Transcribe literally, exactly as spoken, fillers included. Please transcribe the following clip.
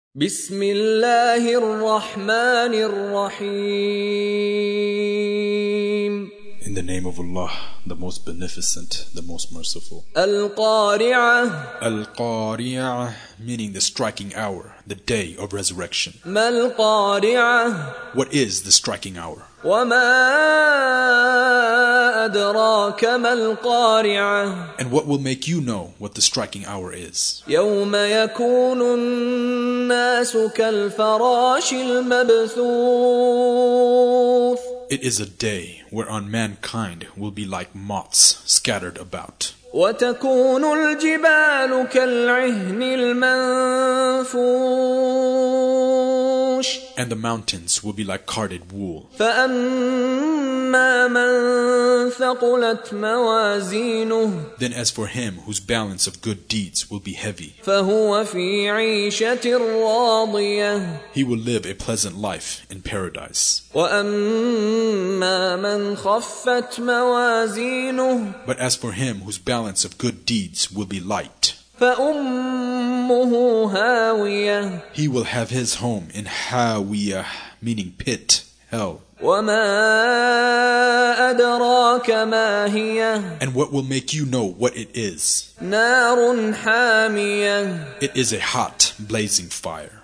بسم الله الرحمن الرحيم. In the name of Allah, the most beneficent, the most merciful. القارعة. Al-Qari'ah, meaning the striking hour, the day of resurrection. ما القارعة. What is the striking hour? وما أدراك ما القارعة. And what will make you know what the striking hour is? يوم يكون الناس كالفراش المبثوث. It is a day whereon mankind will be like moths scattered about. وتكون الجبال كالعهن المنفوش. And the mountains will be like carded wool. فأما من ثقلت موازينه. Then as for him whose balance of good deeds will be heavy, فهو في عيشة راضية. he will live a pleasant life in paradise. وأما من خفت موازينه. But as for him whose balance of good deeds will be light, فأمه هاوية. he will have his home in Hawiyah, meaning pit, hell. وما أدراك ما هي. And what will make you know what it is? نار حامية. It is a hot, blazing fire.